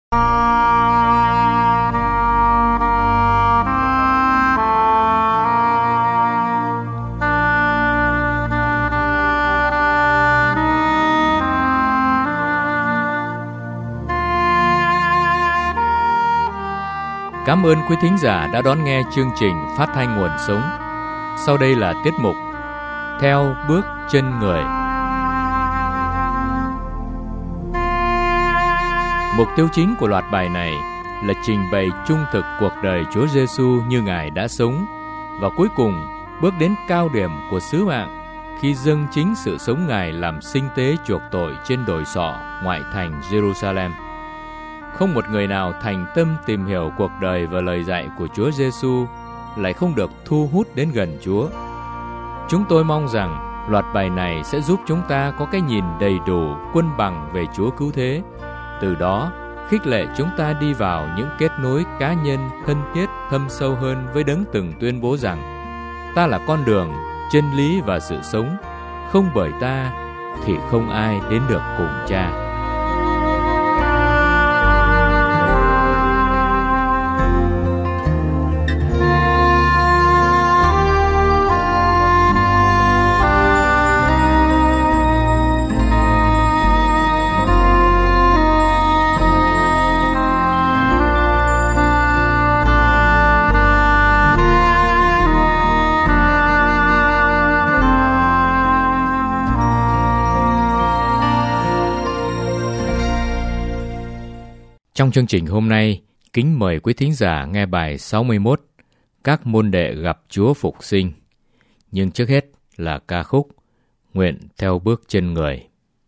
Cảm ơn quý thính giả đã đón nghe chương trình Phát thanh Nguồn Sống. Sau đây là tiết mục Theo bước chân người. Mục tiêu chính của loạt bài này là trình bày trung thực cuộc đời Chúa Giêsu như Ngài đã sống, và cuối cùng bước đến cao điểm của sứ mạng khi dâng chính sự sống Ngài làm sinh tế chuộc tội trên đồi sọ ngoại thành Jerusalem. Không một người nào thành tâm tìm hiểu cuộc đời và lời dạy của Chúa Giêsu lại không được thu hút đến gần Chúa. Chúng tôi mong rằng loạt bài này sẽ giúp chúng ta có cái nhìn đầy đủ, quân bằng về Chúa Cứu Thế. Từ đó, khích lệ chúng ta đi vào những kết nối cá nhân thân thiết thâm sâu hơn với Đấng từng tuyên bố rằng: ta là con đường, chân lý và sự sống, không bởi ta thì không ai đến được cùng Cha. Trong chương trình hôm nay, kính mời quý thính giả nghe bài 61, Các môn đệ gặp Chúa phục sinh. Nhưng trước hết là ca khúc Nguyện theo bước chân người.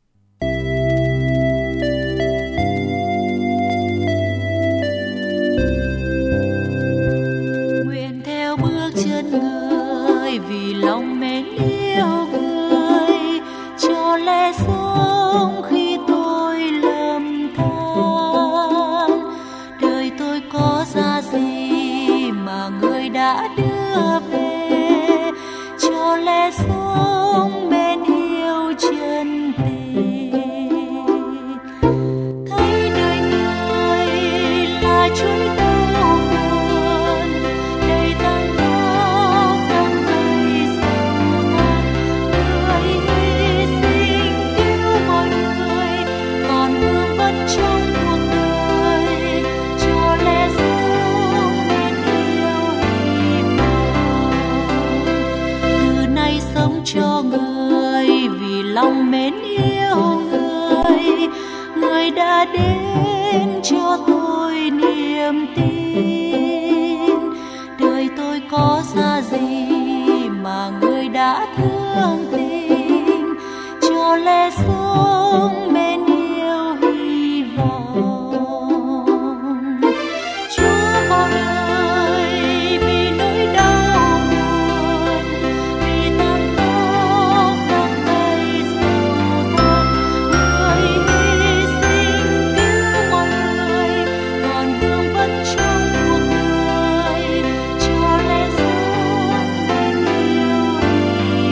Nguyện theo bước chân người, vì lòng mến yêu người, cho lẽ sống khi tôi lầm than. Đời tôi có ra gì mà người đã đưa về, cho lẽ sống mến yêu chân tình. Thấy đời người là chuỗi đau buồn, đầy tang đau đắng cay sầu than. Người hy sinh cứu mọi người, còn vương vấn trong cuộc đời, cho lẽ sống mến yêu hy vọng. Từ nay sống cho người, vì lòng mến yêu người, người đã đến cho tôi niềm tin. Đời tôi có ra gì mà người đã thương tình, cho lẽ sống mến yêu hy vọng. Chúa vào đời vì nỗi đau buồn, vì tang tóc đắng cay sầu than. Người hy sinh cứu mọi người, còn vương vấn trong cuộc đời, cho lẽ sống mến yêu hy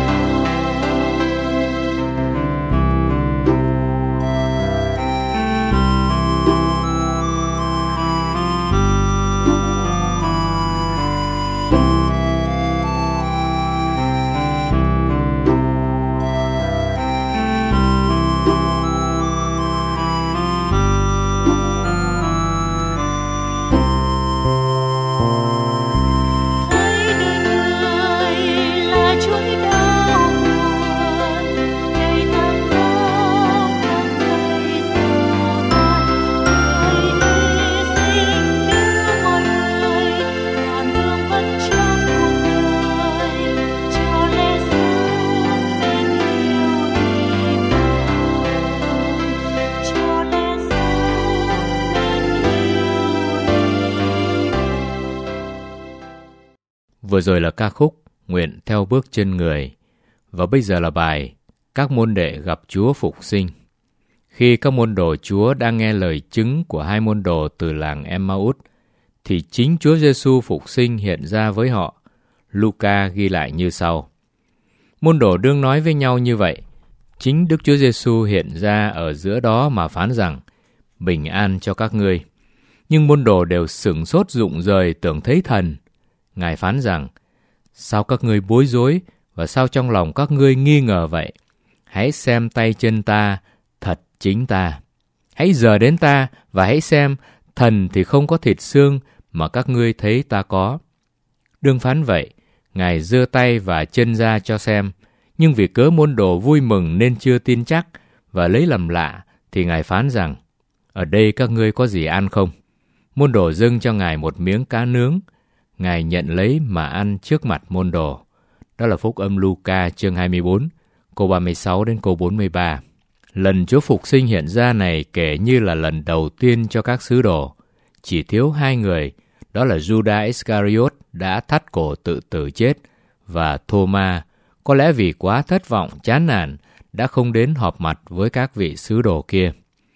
thấy đời người là chuỗi đau buồn, đầy tang đau đắng cay sầu than. Người hy sinh cứu mọi người, còn vương vấn trong cuộc đời, cho lẽ sống mến yêu hy vọng, cho lẽ sống mến yêu hy vọng. Vừa rồi là ca khúc Nguyện theo bước chân người, và bây giờ là bài Các môn đệ gặp Chúa phục sinh. Khi các môn đồ Chúa đang nghe lời chứng của hai môn đồ từ làng Emmaus, thì chính Chúa Giêsu phục sinh hiện ra với họ. Luca ghi lại như sau: Môn đồ đương nói với nhau như vậy, chính Đức Chúa Giêsu hiện ra ở giữa đó mà phán rằng: bình an cho các ngươi. Nhưng môn đồ đều sửng sốt rụng rời tưởng thấy thần. Ngài phán rằng, sao các ngươi bối rối và sao trong lòng các ngươi nghi ngờ vậy? Hãy xem tay chân ta, thật chính ta. Hãy dờ đến ta và hãy xem, thần thì không có thịt xương mà các ngươi thấy ta có. Đương phán vậy, Ngài giơ tay và chân ra cho xem, nhưng vì cớ môn đồ vui mừng nên chưa tin chắc và lấy làm lạ, thì Ngài phán rằng, ở đây các ngươi có gì ăn không? Môn đồ dâng cho Ngài một miếng cá nướng. Ngài nhận lấy mà ăn trước mặt môn đồ. Đó là Phúc âm Luca chương 24, câu 36 đến câu 43. Lần Chúa phục sinh hiện ra này kể như là lần đầu tiên cho các sứ đồ. Chỉ thiếu 2 người, đó là Judas Iscariot đã thắt cổ tự tử chết, và Thô-ma, có lẽ vì quá thất vọng, chán nản, đã không đến họp mặt với các vị sứ đồ kia.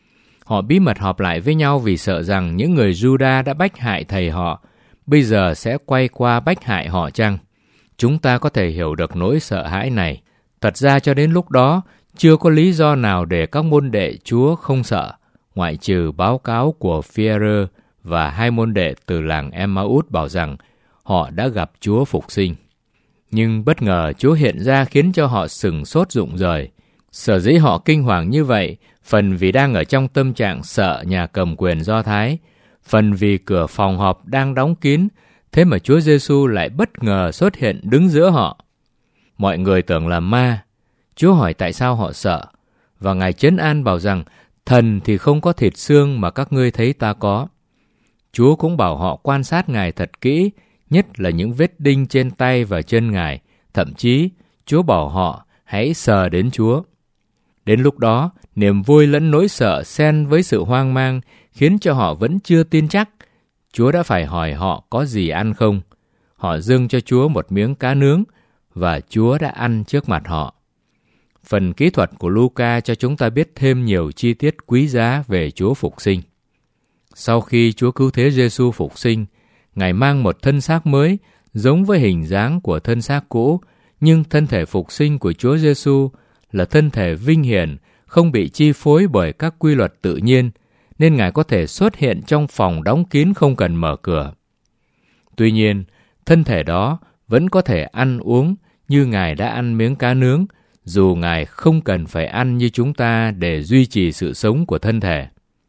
Họ bí mật họp lại với nhau vì sợ rằng những người Juda đã bách hại thầy họ, bây giờ sẽ quay qua bách hại họ chăng? Chúng ta có thể hiểu được nỗi sợ hãi này. Thật ra cho đến lúc đó, chưa có lý do nào để các môn đệ Chúa không sợ, ngoại trừ báo cáo của Phi-e-rơ và 2 môn đệ từ làng Emmaus bảo rằng họ đã gặp Chúa phục sinh. Nhưng bất ngờ Chúa hiện ra khiến cho họ sửng sốt rụng rời. Sở dĩ họ kinh hoàng như vậy, phần vì đang ở trong tâm trạng sợ nhà cầm quyền Do Thái, phần vì cửa phòng họp đang đóng kín, thế mà Chúa Giêsu lại bất ngờ xuất hiện đứng giữa họ. Mọi người tưởng là ma. Chúa hỏi tại sao họ sợ, và Ngài trấn an bảo rằng thần thì không có thịt xương mà các ngươi thấy ta có. Chúa cũng bảo họ quan sát Ngài thật kỹ, nhất là những vết đinh trên tay và chân Ngài. Thậm chí, Chúa bảo họ hãy sờ đến Chúa. Đến lúc đó, niềm vui lẫn nỗi sợ xen với sự hoang mang khiến cho họ vẫn chưa tin chắc. Chúa đã phải hỏi họ có gì ăn không. Họ dâng cho Chúa một miếng cá nướng và Chúa đã ăn trước mặt họ. Phần kỹ thuật của Luca cho chúng ta biết thêm nhiều chi tiết quý giá về Chúa phục sinh. Sau khi Chúa Cứu Thế Giêsu phục sinh, Ngài mang một thân xác mới giống với hình dáng của thân xác cũ, nhưng thân thể phục sinh của Chúa Giêsu là thân thể vinh hiển, không bị chi phối bởi các quy luật tự nhiên, nên Ngài có thể xuất hiện trong phòng đóng kín không cần mở cửa. Tuy nhiên, thân thể đó vẫn có thể ăn uống như Ngài đã ăn miếng cá nướng, dù Ngài không cần phải ăn như chúng ta để duy trì sự sống của thân thể.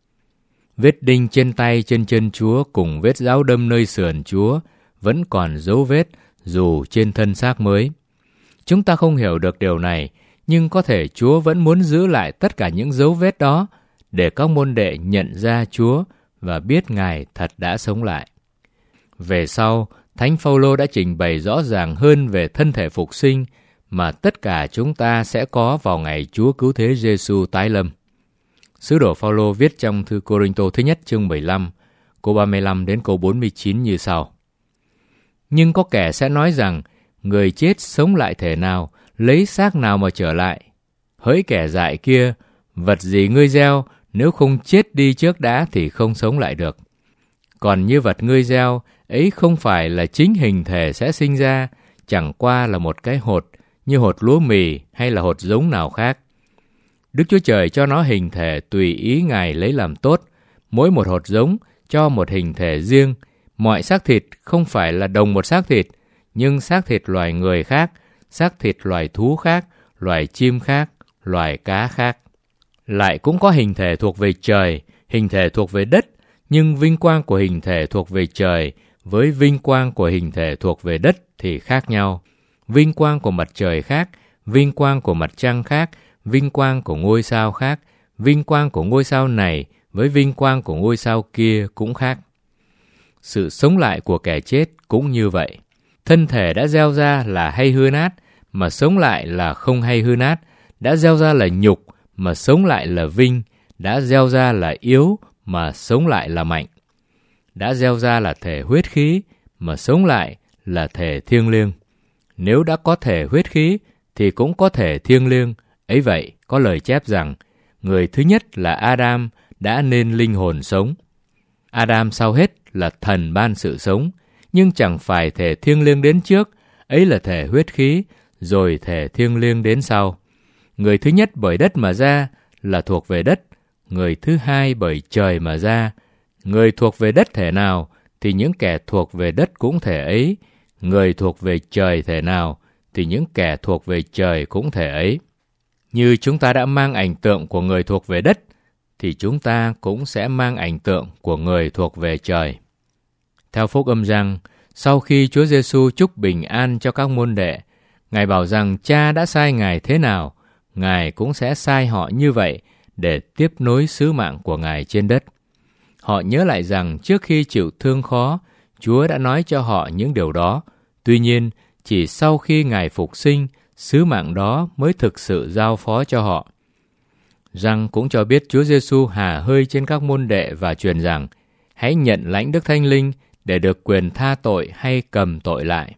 Vết đinh trên tay trên chân Chúa cùng vết giáo đâm nơi sườn Chúa vẫn còn dấu vết dù trên thân xác mới. Chúng ta không hiểu được điều này, nhưng có thể Chúa vẫn muốn giữ lại tất cả những dấu vết đó để các môn đệ nhận ra Chúa và biết Ngài thật đã sống lại. Về sau, Thánh Phaolô đã trình bày rõ ràng hơn về thân thể phục sinh mà tất cả chúng ta sẽ có vào ngày Chúa Cứu Thế Giêsu tái lâm. Sứ đồ Phaolô viết trong thư Cô-rinh-tô thứ nhất chương 15, câu 35 đến câu 49 như sau. Nhưng có kẻ sẽ nói rằng, người chết sống lại thể nào, lấy xác nào mà trở lại? Hỡi kẻ dại kia, vật gì ngươi gieo, nếu không chết đi trước đã thì không sống lại được. Còn như vật ngươi gieo, ấy không phải là chính hình thể sẽ sinh ra, chẳng qua là một cái hột, như hột lúa mì hay là hột giống nào khác. Đức Chúa Trời cho nó hình thể tùy ý Ngài lấy làm tốt, mỗi một hột giống cho một hình thể riêng. Mọi xác thịt không phải là đồng một xác thịt, nhưng xác thịt loài người khác, xác thịt loài thú khác, loài chim khác, loài cá khác. Lại cũng có hình thể thuộc về trời, hình thể thuộc về đất, nhưng vinh quang của hình thể thuộc về trời với vinh quang của hình thể thuộc về đất thì khác nhau. Vinh quang của mặt trời khác, vinh quang của mặt trăng khác, vinh quang của ngôi sao khác, vinh quang của ngôi sao này với vinh quang của ngôi sao kia cũng khác. Sự sống lại của kẻ chết cũng như vậy. Thân thể đã gieo ra là hay hư nát, mà sống lại là không hay hư nát. Đã gieo ra là nhục, mà sống lại là vinh. Đã gieo ra là yếu, mà sống lại là mạnh. Đã gieo ra là thể huyết khí, mà sống lại là thể thiêng liêng. Nếu đã có thể huyết khí, thì cũng có thể thiêng liêng. Ấy vậy, có lời chép rằng, người thứ nhất là Adam đã nên linh hồn sống. Adam sau hết là thần ban sự sống, nhưng chẳng phải thể thiêng liêng đến trước, ấy là thể huyết khí, rồi thể thiêng liêng đến sau. Người thứ nhất bởi đất mà ra là thuộc về đất, người thứ hai bởi trời mà ra. Người thuộc về đất thể nào, thì những kẻ thuộc về đất cũng thể ấy. Người thuộc về trời thể nào, thì những kẻ thuộc về trời cũng thể ấy. Như chúng ta đã mang ảnh tượng của người thuộc về đất, thì chúng ta cũng sẽ mang ảnh tượng của người thuộc về trời. Theo Phúc Âm Giăng, sau khi Chúa Giêsu chúc bình an cho các môn đệ, Ngài bảo rằng Cha đã sai Ngài thế nào, Ngài cũng sẽ sai họ như vậy để tiếp nối sứ mạng của Ngài trên đất. Họ nhớ lại rằng trước khi chịu thương khó, Chúa đã nói cho họ những điều đó. Tuy nhiên, chỉ sau khi Ngài phục sinh, sứ mạng đó mới thực sự giao phó cho họ. Giăng cũng cho biết Chúa Giêsu hà hơi trên các môn đệ và truyền rằng hãy nhận lãnh Đức Thánh Linh để được quyền tha tội hay cầm tội lại.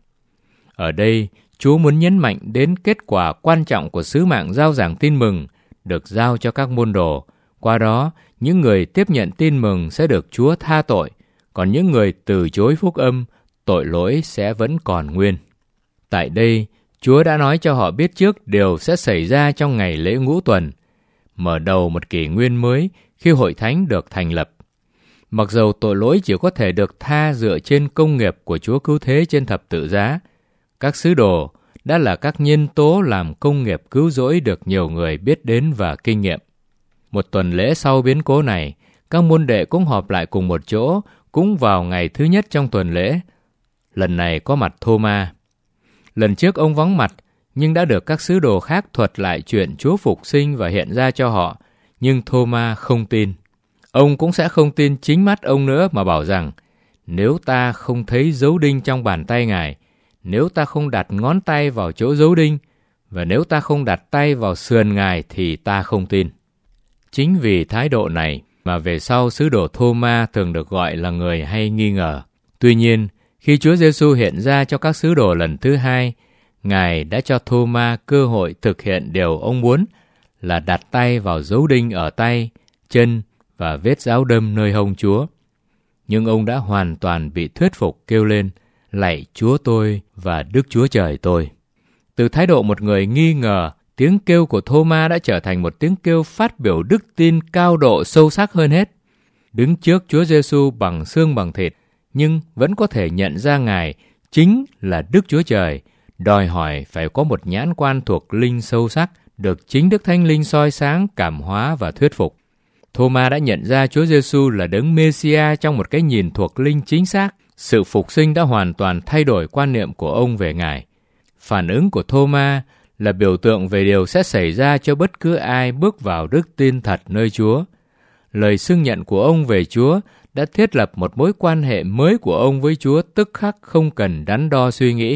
Ở đây, Chúa muốn nhấn mạnh đến kết quả quan trọng của sứ mạng rao giảng tin mừng được giao cho các môn đồ. Qua đó, những người tiếp nhận tin mừng sẽ được Chúa tha tội, còn những người từ chối phúc âm, tội lỗi sẽ vẫn còn nguyên. Tại đây, Chúa đã nói cho họ biết trước điều sẽ xảy ra trong ngày lễ Ngũ Tuần, mở đầu một kỷ nguyên mới khi hội thánh được thành lập. Mặc dầu tội lỗi chỉ có thể được tha dựa trên công nghiệp của Chúa cứu thế trên thập tự giá, các sứ đồ đã là các nhân tố làm công nghiệp cứu rỗi được nhiều người biết đến và kinh nghiệm. Một tuần lễ sau biến cố này, các môn đệ cũng họp lại cùng một chỗ, cũng vào ngày thứ nhất trong tuần lễ. Lần này có mặt Thô-ma. Lần trước ông vắng mặt, nhưng đã được các sứ đồ khác thuật lại chuyện Chúa phục sinh và hiện ra cho họ, nhưng Thô-ma không tin. Ông cũng sẽ không tin chính mắt ông nữa mà bảo rằng, nếu ta không thấy dấu đinh trong bàn tay Ngài, nếu ta không đặt ngón tay vào chỗ dấu đinh, và nếu ta không đặt tay vào sườn Ngài thì ta không tin. Chính vì thái độ này mà về sau sứ đồ Thô-ma thường được gọi là người hay nghi ngờ. Tuy nhiên, khi Chúa Giêsu hiện ra cho các sứ đồ lần thứ hai, Ngài đã cho Thô-ma cơ hội thực hiện điều ông muốn là đặt tay vào dấu đinh ở tay, chân và vết giáo đâm nơi hông Chúa. Nhưng ông đã hoàn toàn bị thuyết phục kêu lên, lạy Chúa tôi và Đức Chúa Trời tôi. Từ thái độ một người nghi ngờ, tiếng kêu của Thô-ma đã trở thành một tiếng kêu phát biểu đức tin cao độ sâu sắc hơn hết. Đứng trước Chúa Giêsu bằng xương bằng thịt, nhưng vẫn có thể nhận ra Ngài chính là Đức Chúa Trời, đòi hỏi phải có một nhãn quan thuộc linh sâu sắc, được chính Đức Thánh Linh soi sáng, cảm hóa và thuyết phục. Thô-ma đã nhận ra Chúa Giêsu là đấng Mê-si-a trong một cái nhìn thuộc linh chính xác. Sự phục sinh đã hoàn toàn thay đổi quan niệm của ông về Ngài. Phản ứng của Thô-ma là biểu tượng về điều sẽ xảy ra cho bất cứ ai bước vào đức tin thật nơi Chúa. Lời xưng nhận của ông về Chúa đã thiết lập một mối quan hệ mới của ông với Chúa tức khắc không cần đắn đo suy nghĩ.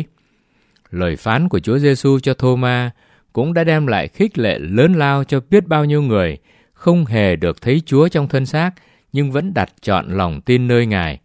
Lời phán của Chúa Giêsu cho Thô-ma cũng đã đem lại khích lệ lớn lao cho biết bao nhiêu người không hề được thấy Chúa trong thân xác nhưng vẫn đặt trọn lòng tin nơi Ngài.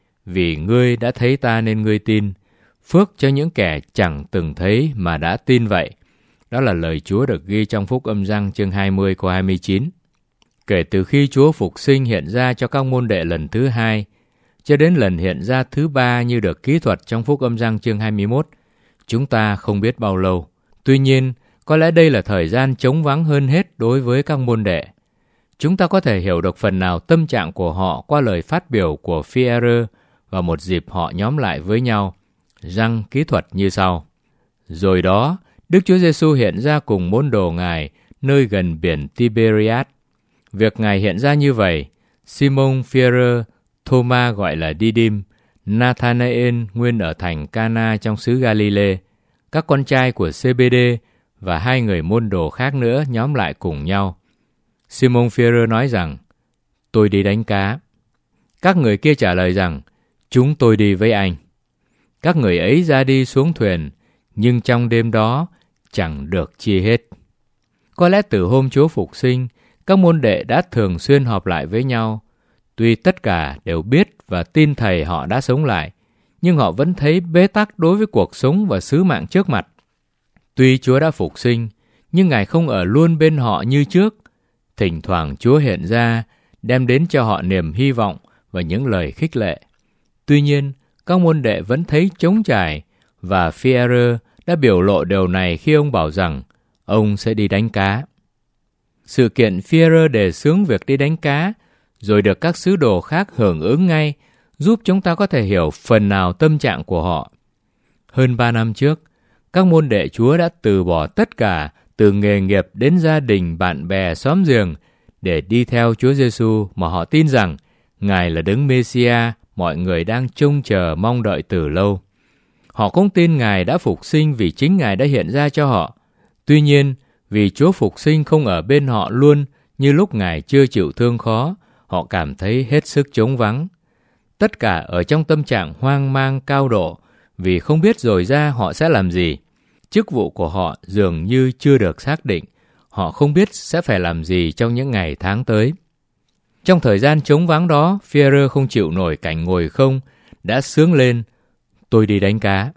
Vì ngươi đã thấy ta nên ngươi tin, phước cho những kẻ chẳng từng thấy mà đã tin vậy. Đó là lời Chúa được ghi trong Phúc Âm Giăng chương 20 câu 29. Kể từ khi Chúa phục sinh hiện ra cho các môn đệ lần thứ hai, cho đến lần hiện ra thứ ba như được kỹ thuật trong Phúc Âm Giăng chương 21, chúng ta không biết bao lâu. Tuy nhiên, có lẽ đây là thời gian trống vắng hơn hết đối với các môn đệ. Chúng ta có thể hiểu được phần nào tâm trạng của họ qua lời phát biểu của Phi-e-rơ và một dịp họ nhóm lại với nhau. Giăng kỹ thuật như sau. Rồi đó, Đức Chúa Giêsu hiện ra cùng môn đồ Ngài nơi gần biển Tiberiad. Việc Ngài hiện ra như vậy, Simon Phi-e-rơ, Thô-ma gọi là Đi-đim, Nathanael nguyên ở thành Ca-na trong xứ Ga-li-lê, các con trai của Zê-bê-đê và hai người môn đồ khác nữa nhóm lại cùng nhau. Simon Phi-e-rơ nói rằng, tôi đi đánh cá. Các người kia trả lời rằng, chúng tôi đi với anh. Các người ấy ra đi xuống thuyền, nhưng trong đêm đó chẳng được chi hết. Có lẽ từ hôm Chúa phục sinh, các môn đệ đã thường xuyên họp lại với nhau. Tuy tất cả đều biết và tin Thầy họ đã sống lại, nhưng họ vẫn thấy bế tắc đối với cuộc sống và sứ mạng trước mặt. Tuy Chúa đã phục sinh, nhưng Ngài không ở luôn bên họ như trước. Thỉnh thoảng Chúa hiện ra, đem đến cho họ niềm hy vọng và những lời khích lệ. Tuy nhiên, các môn đệ vẫn thấy trống trải, và Phi-e-rơ đã biểu lộ điều này khi ông bảo rằng ông sẽ đi đánh cá. Sự kiện Phi-e-rơ đề xướng việc đi đánh cá, rồi được các sứ đồ khác hưởng ứng ngay, giúp chúng ta có thể hiểu phần nào tâm trạng của họ. Hơn 3 năm trước, các môn đệ Chúa đã từ bỏ tất cả, từ nghề nghiệp đến gia đình, bạn bè, xóm giềng, để đi theo Chúa Giêsu mà họ tin rằng Ngài là Đấng Mê-si-a mọi người đang trông chờ mong đợi từ lâu. Họ cũng tin Ngài đã phục sinh vì chính Ngài đã hiện ra cho họ. Tuy nhiên, vì Chúa phục sinh không ở bên họ luôn như lúc Ngài chưa chịu thương khó, họ cảm thấy hết sức trống vắng. Tất cả ở trong tâm trạng hoang mang cao độ, vì không biết rồi ra họ sẽ làm gì. Chức vụ của họ dường như chưa được xác định. Họ không biết sẽ phải làm gì trong những ngày tháng tới. Trong thời gian trống vắng đó, Phi-e-rơ không chịu nổi cảnh ngồi không, đã xướng lên, tôi đi đánh cá.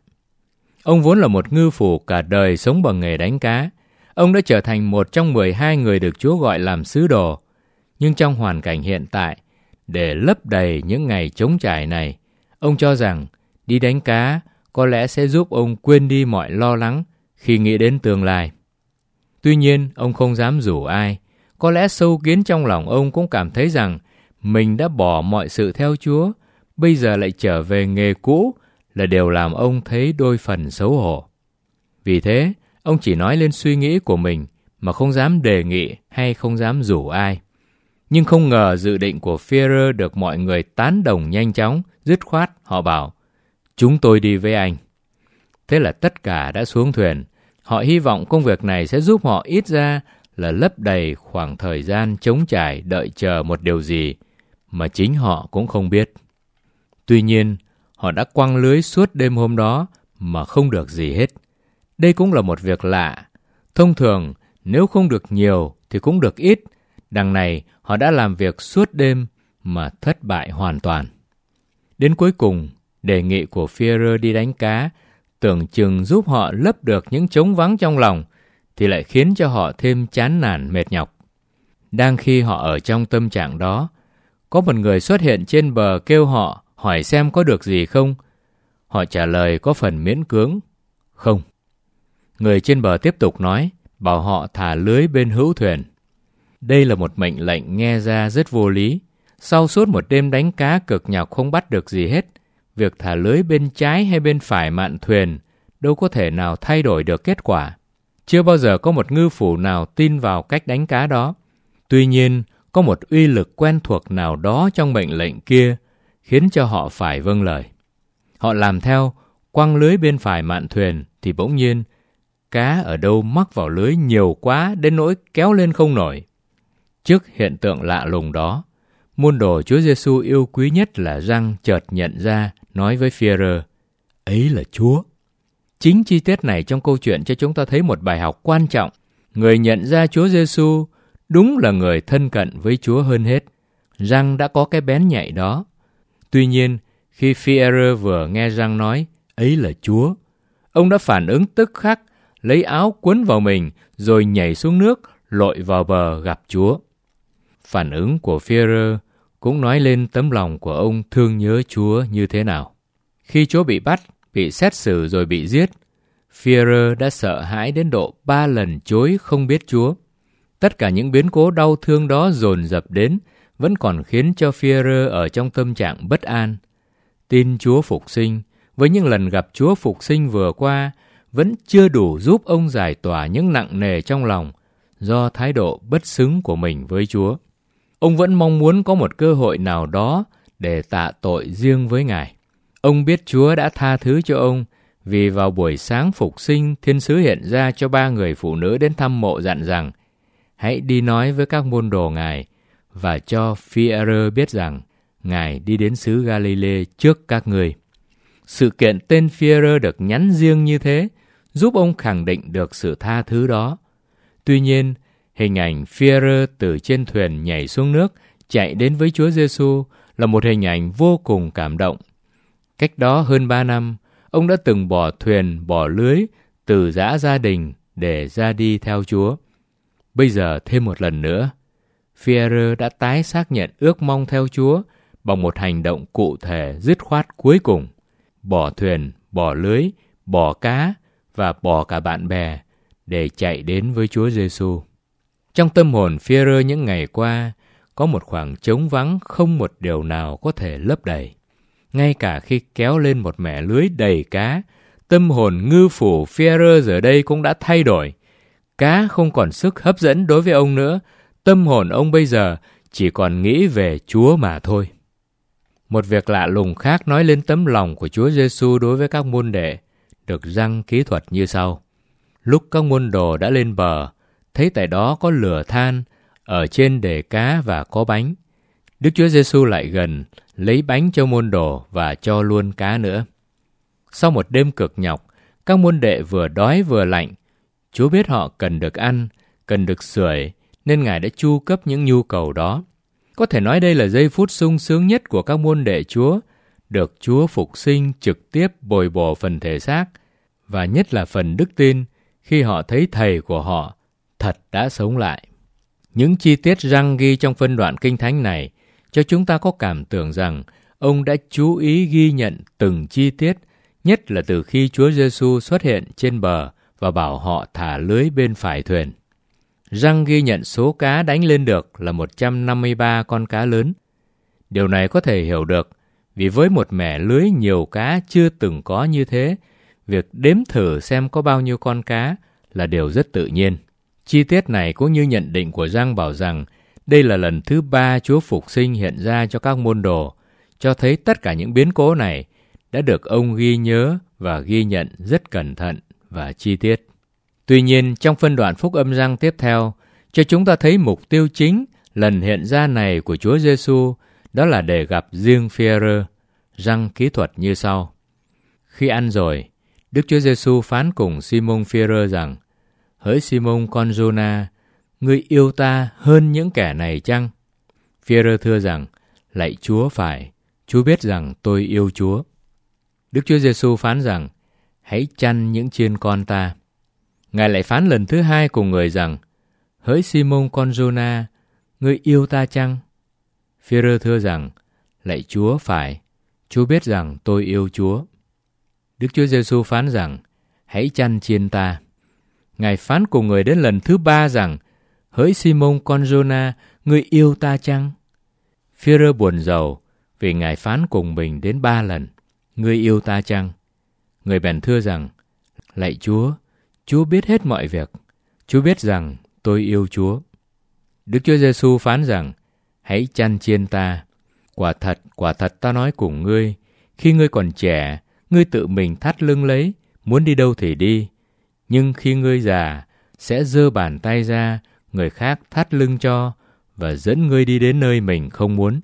Ông vốn là một ngư phủ cả đời sống bằng nghề đánh cá. Ông đã trở thành một trong 12 người được Chúa gọi làm sứ đồ. Nhưng trong hoàn cảnh hiện tại, để lấp đầy những ngày trống trải này, ông cho rằng đi đánh cá có lẽ sẽ giúp ông quên đi mọi lo lắng khi nghĩ đến tương lai. Tuy nhiên, ông không dám rủ ai. Có lẽ sâu kín trong lòng ông cũng cảm thấy rằng mình đã bỏ mọi sự theo Chúa, bây giờ lại trở về nghề cũ là điều làm ông thấy đôi phần xấu hổ. Vì thế, ông chỉ nói lên suy nghĩ của mình mà không dám đề nghị hay không dám rủ ai. Nhưng không ngờ dự định của Phi-e-rơ được mọi người tán đồng nhanh chóng, dứt khoát. Họ bảo, chúng tôi đi với anh. Thế là tất cả đã xuống thuyền. Họ hy vọng công việc này sẽ giúp họ ít ra là lấp đầy khoảng thời gian trống trải đợi chờ một điều gì mà chính họ cũng không biết. Tuy nhiên, họ đã quăng lưới suốt đêm hôm đó mà không được gì hết. Đây cũng là một việc lạ. Thông thường, nếu không được nhiều thì cũng được ít. Đằng này, họ đã làm việc suốt đêm mà thất bại hoàn toàn. Đến cuối cùng, đề nghị của Phi-e-rơ đi đánh cá tưởng chừng giúp họ lấp được những trống vắng trong lòng, thì lại khiến cho họ thêm chán nản mệt nhọc. Đang khi họ ở trong tâm trạng đó, có một người xuất hiện trên bờ kêu họ hỏi xem có được gì không. Họ trả lời có phần miễn cưỡng, không. Người trên bờ tiếp tục nói, bảo họ thả lưới bên hữu thuyền. Đây là một mệnh lệnh nghe ra rất vô lý. Sau suốt một đêm đánh cá cực nhọc không bắt được gì hết, việc thả lưới bên trái hay bên phải mạn thuyền đâu có thể nào thay đổi được kết quả. Chưa bao giờ có một ngư phủ nào tin vào cách đánh cá đó. Tuy nhiên, có một uy lực quen thuộc nào đó trong mệnh lệnh kia khiến cho họ phải vâng lời. Họ làm theo, quăng lưới bên phải mạn thuyền thì bỗng nhiên cá ở đâu mắc vào lưới nhiều quá đến nỗi kéo lên không nổi. Trước hiện tượng lạ lùng đó, môn đồ Chúa Giêsu yêu quý nhất là Giăng chợt nhận ra, nói với Phi-e-rơ, ấy là Chúa. Chính chi tiết này trong câu chuyện cho chúng ta thấy một bài học quan trọng. Người nhận ra Chúa Giêsu đúng là người thân cận với Chúa hơn hết. Giăng đã có cái bén nhạy đó. Tuy nhiên, khi Phi-e-rơ vừa nghe Giăng nói, ấy là Chúa, ông đã phản ứng tức khắc, lấy áo quấn vào mình, rồi nhảy xuống nước, lội vào bờ gặp Chúa. Phản ứng của Phi-e-rơ cũng nói lên tấm lòng của ông thương nhớ Chúa như thế nào. Khi Chúa bị bắt, bị xét xử rồi bị giết, Phi-e-rơ đã sợ hãi đến độ 3 lần chối không biết Chúa. Tất cả những biến cố đau thương đó dồn dập đến vẫn còn khiến cho Phi-e-rơ ở trong tâm trạng bất an. Tin Chúa phục sinh với những lần gặp Chúa phục sinh vừa qua vẫn chưa đủ giúp ông giải tỏa những nặng nề trong lòng do thái độ bất xứng của mình với Chúa. Ông vẫn mong muốn có một cơ hội nào đó để tạ tội riêng với Ngài. Ông biết Chúa đã tha thứ cho ông vì vào buổi sáng phục sinh, thiên sứ hiện ra cho 3 người phụ nữ đến thăm mộ dặn rằng hãy đi nói với các môn đồ Ngài và cho Phi-e-rơ biết rằng Ngài đi đến xứ Ga-li-lê trước các người. Sự kiện tên Phi-e-rơ được nhắn riêng như thế giúp ông khẳng định được sự tha thứ đó. Tuy nhiên, hình ảnh Phi-e-rơ từ trên thuyền nhảy xuống nước chạy đến với Chúa Giêsu là một hình ảnh vô cùng cảm động. Cách đó hơn 3 năm, ông đã từng bỏ thuyền, bỏ lưới, từ giã gia đình để ra đi theo Chúa. Bây giờ thêm một lần nữa, Phi-e-rơ đã tái xác nhận ước mong theo Chúa bằng một hành động cụ thể dứt khoát cuối cùng. Bỏ thuyền, bỏ lưới, bỏ cá và bỏ cả bạn bè để chạy đến với Chúa Giêsu. Trong tâm hồn Phi-e-rơ những ngày qua, có một khoảng trống vắng không một điều nào có thể lấp đầy. Ngay cả khi kéo lên một mẻ lưới đầy cá, tâm hồn ngư phủ Phi-e-rơ giờ đây cũng đã thay đổi. Cá không còn sức hấp dẫn đối với ông nữa, tâm hồn ông bây giờ chỉ còn nghĩ về Chúa mà thôi. Một việc lạ lùng khác nói lên tấm lòng của Chúa Giêsu đối với các môn đệ, được Giăng kỹ thuật như sau. Lúc các môn đồ đã lên bờ, thấy tại đó có lửa than, ở trên để cá và có bánh. Đức Chúa Giêsu lại gần, lấy bánh cho môn đồ và cho luôn cá nữa. Sau một đêm cực nhọc, các môn đệ vừa đói vừa lạnh. Chúa biết họ cần được ăn, cần được sưởi, nên Ngài đã chu cấp những nhu cầu đó. Có thể nói đây là giây phút sung sướng nhất của các môn đệ Chúa, được Chúa phục sinh trực tiếp bồi bổ phần thể xác, và nhất là phần đức tin khi họ thấy Thầy của họ thật đã sống lại. Những chi tiết Giăng ghi trong phân đoạn Kinh Thánh này cho chúng ta có cảm tưởng rằng ông đã chú ý ghi nhận từng chi tiết, nhất là từ khi Chúa Giêsu xuất hiện trên bờ và bảo họ thả lưới bên phải thuyền. Giăng ghi nhận số cá đánh lên được là 153 con cá lớn. Điều này có thể hiểu được vì với một mẻ lưới nhiều cá chưa từng có như thế, việc đếm thử xem có bao nhiêu con cá là điều rất tự nhiên. Chi tiết này cũng như nhận định của Giăng bảo rằng đây là lần thứ 3 Chúa Phục sinh hiện ra cho các môn đồ, cho thấy tất cả những biến cố này đã được ông ghi nhớ và ghi nhận rất cẩn thận và chi tiết. Tuy nhiên, trong phân đoạn Phúc Âm Giăng tiếp theo, cho chúng ta thấy mục tiêu chính lần hiện ra này của Chúa Giêsu, đó là để gặp riêng Phi-e-rơ. Giăng kỹ thuật như sau. Khi ăn rồi, Đức Chúa Giêsu phán cùng Si-môn Phi-e-rơ rằng: Hỡi Si-môn con Giô-na, ngươi yêu ta hơn những kẻ này chăng? Phi-e-rơ thưa rằng: Lạy Chúa, phải, Chúa biết rằng tôi yêu Chúa. Đức Chúa Giêsu phán rằng: Hãy chăn những chiên con ta. Ngài lại phán lần thứ 2 cùng người rằng: Hỡi Si-môn con Giô-na, ngươi yêu ta chăng? Phi-e-rơ thưa rằng: Lạy Chúa, phải, Chúa biết rằng tôi yêu Chúa. Đức Chúa Giêsu phán rằng: Hãy chăn chiên ta. Ngài phán cùng người đến lần thứ 3 rằng: Hỡi Si-môn con Giô-na, ngươi yêu ta chăng? Phi-e-rơ buồn rầu vì Ngài phán cùng mình đến 3 lần: Ngươi yêu ta chăng? Người bèn thưa rằng: Lạy Chúa, Chúa biết hết mọi việc. Chúa biết rằng tôi yêu Chúa. Đức Chúa Giêsu phán rằng: Hãy chăn chiên ta. Quả thật ta nói cùng ngươi, khi ngươi còn trẻ, ngươi tự mình thắt lưng lấy, muốn đi đâu thì đi. Nhưng khi ngươi già, sẽ giơ bàn tay ra, người khác thắt lưng cho, và dẫn ngươi đi đến nơi mình không muốn.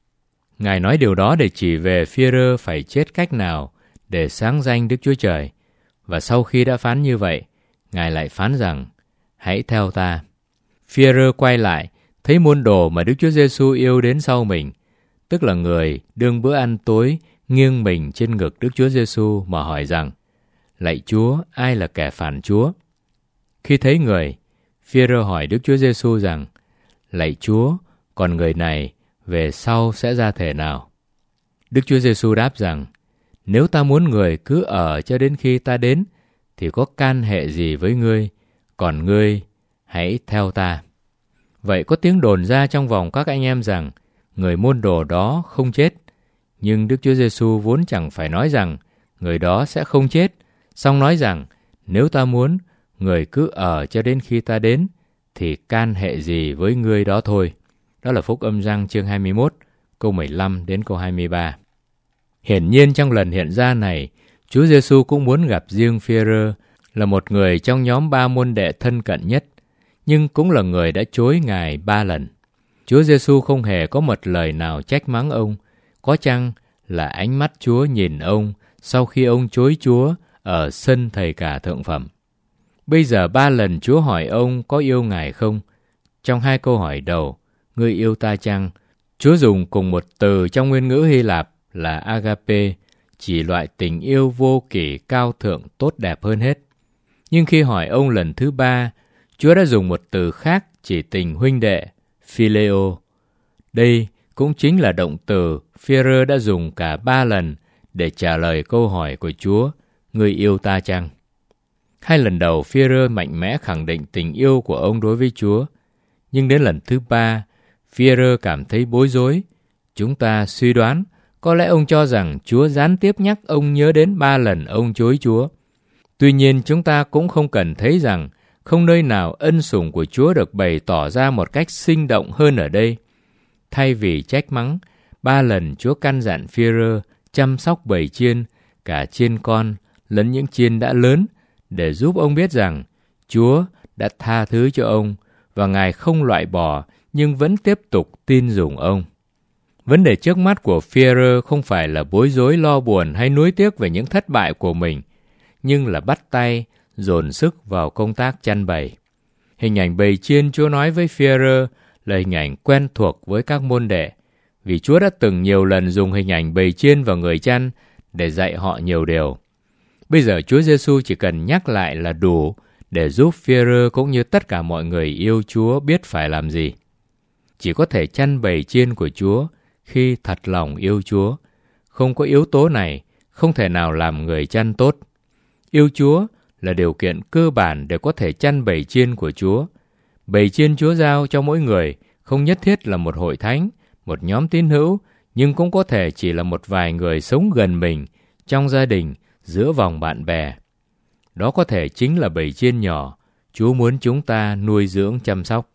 Ngài nói điều đó để chỉ về Phi-e-rơ phải chết cách nào để sáng danh Đức Chúa Trời. Và sau khi đã phán như vậy, Ngài lại phán rằng: Hãy theo ta. Phi-e-rơ quay lại, thấy môn đồ mà Đức Chúa Giêsu yêu đến sau mình, tức là người đương bữa ăn tối nghiêng mình trên ngực Đức Chúa Giêsu mà hỏi rằng: Lạy Chúa, ai là kẻ phản Chúa? Khi thấy người, Phi-e-rơ hỏi Đức Chúa Giêsu rằng: Lạy Chúa, còn người này về sau sẽ ra thể nào? Đức Chúa Giêsu đáp rằng: Nếu ta muốn người cứ ở cho đến khi ta đến, thì có can hệ gì với ngươi? Còn ngươi, hãy theo ta. Vậy có tiếng đồn ra trong vòng các anh em rằng người môn đồ đó không chết. Nhưng Đức Chúa Giêsu vốn chẳng phải nói rằng người đó sẽ không chết, song nói rằng nếu ta muốn, người cứ ở cho đến khi ta đến, thì can hệ gì với ngươi đó thôi. Đó là Phúc Âm Giăng chương 21, câu 15 đến câu 23. Hiển nhiên trong lần hiện ra này, Chúa Giêsu cũng muốn gặp riêng Phi-e-rơ, là một người trong nhóm 3 môn đệ thân cận nhất, nhưng cũng là người đã chối Ngài 3 lần. Chúa Giêsu không hề có một lời nào trách mắng ông, có chăng là ánh mắt Chúa nhìn ông sau khi ông chối Chúa ở sân thầy cả thượng phẩm. Bây giờ 3 lần Chúa hỏi ông có yêu Ngài không. Trong 2 câu hỏi đầu, ngươi yêu ta chăng, Chúa dùng cùng một từ trong nguyên ngữ Hy Lạp là agape, chỉ loại tình yêu vô kỷ cao thượng tốt đẹp hơn hết. Nhưng khi hỏi ông lần thứ 3, Chúa đã dùng một từ khác chỉ tình huynh đệ, phileo. Đây cũng chính là động từ Phi-e-rơ đã dùng cả 3 lần để trả lời câu hỏi của Chúa, ngươi yêu ta chăng? 2 lần đầu Phi-e-rơ mạnh mẽ khẳng định tình yêu của ông đối với Chúa, Nhưng đến lần thứ 3, Phi-e-rơ cảm thấy bối rối. Chúng ta suy đoán có lẽ ông cho rằng Chúa gián tiếp nhắc ông nhớ đến 3 lần ông chối Chúa. Tuy nhiên, chúng ta cũng không cần thấy rằng không nơi nào ân sủng của Chúa được bày tỏ ra một cách sinh động hơn ở đây. Thay vì trách mắng, 3 lần Chúa căn dặn Phi-e-rơ chăm sóc bầy chiên, cả chiên con lẫn những chiên đã lớn, để giúp ông biết rằng Chúa đã tha thứ cho ông và Ngài không loại bỏ nhưng vẫn tiếp tục tin dùng ông. Vấn đề trước mắt của Phi-e-rơ không phải là bối rối lo buồn hay nuối tiếc về những thất bại của mình, nhưng là bắt tay, dồn sức vào công tác chăn bầy. Hình ảnh bầy chiên Chúa nói với Phi-e-rơ là hình ảnh quen thuộc với các môn đệ, vì Chúa đã từng nhiều lần dùng hình ảnh bầy chiên và người chăn để dạy họ nhiều điều. Bây giờ Chúa Giêsu chỉ cần nhắc lại là đủ để giúp Phi-e-rơ cũng như tất cả mọi người yêu Chúa biết phải làm gì. Chỉ có thể chăn bầy chiên của Chúa khi thật lòng yêu Chúa. Không có yếu tố này, không thể nào làm người chăn tốt. Yêu Chúa là điều kiện cơ bản để có thể chăn bầy chiên của Chúa. Bầy chiên Chúa giao cho mỗi người không nhất thiết là một hội thánh, một nhóm tín hữu, nhưng cũng có thể chỉ là một vài người sống gần mình, trong gia đình, giữa vòng bạn bè. Đó có thể chính là bầy chiên nhỏ Chúa muốn chúng ta nuôi dưỡng chăm sóc.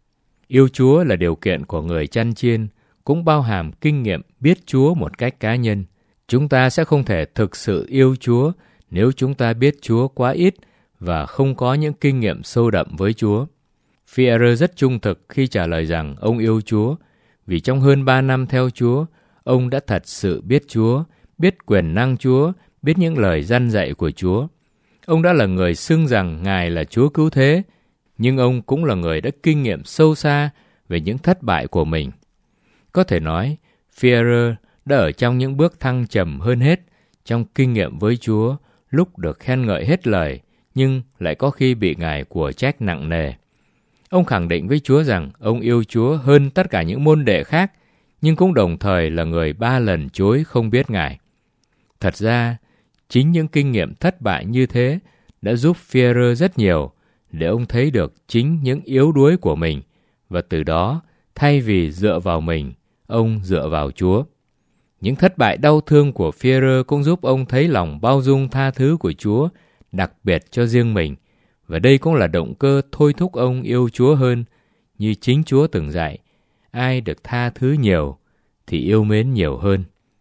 Yêu Chúa là điều kiện của người chăn chiên, cũng bao hàm kinh nghiệm biết Chúa một cách cá nhân. Chúng ta sẽ không thể thực sự yêu Chúa nếu chúng ta biết Chúa quá ít và không có những kinh nghiệm sâu đậm với Chúa. Phi-e-rơ rất trung thực khi trả lời rằng ông yêu Chúa, vì trong hơn 3 năm theo Chúa, ông đã thật sự biết Chúa, biết quyền năng Chúa, biết những lời răn dạy của Chúa. Ông đã là người xưng rằng Ngài là Chúa cứu thế, nhưng ông cũng là người đã kinh nghiệm sâu xa về những thất bại của mình. Có thể nói, Phi-e-rơ đã ở trong những bước thăng trầm hơn hết trong kinh nghiệm với Chúa, lúc được khen ngợi hết lời, nhưng lại có khi bị Ngài của trách nặng nề. Ông khẳng định với Chúa rằng ông yêu Chúa hơn tất cả những môn đệ khác, nhưng cũng đồng thời là người 3 lần chối không biết Ngài. Thật ra, chính những kinh nghiệm thất bại như thế đã giúp Phi-e-rơ rất nhiều để ông thấy được chính những yếu đuối của mình, và từ đó, thay vì dựa vào mình, ông dựa vào Chúa. Những thất bại đau thương của Phi-e-rơ cũng giúp ông thấy lòng bao dung tha thứ của Chúa, đặc biệt cho riêng mình, và đây cũng là động cơ thôi thúc ông yêu Chúa hơn, như chính Chúa từng dạy, ai được tha thứ nhiều thì yêu mến nhiều hơn.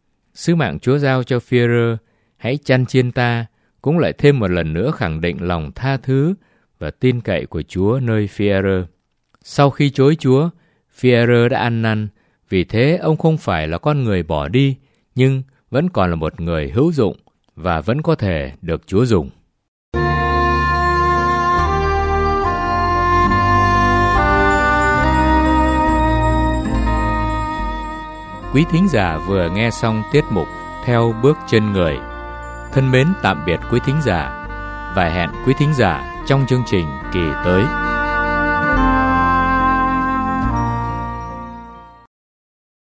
Sứ mạng Chúa giao cho Phi-e-rơ, hãy chăn chiên ta, cũng lại thêm một lần nữa khẳng định lòng tha thứ và tin cậy của Chúa nơi Phi-e-rơ. Sau khi chối Chúa, Phi-e-rơ đã ăn năn, vì thế ông không phải là con người bỏ đi, nhưng vẫn còn là một người hữu dụng và vẫn có thể được Chúa dùng. Quý thính giả vừa nghe xong tiết mục Theo bước chân người. Thân mến tạm biệt quý thính giả và hẹn quý thính giả trong chương trình kỳ tới.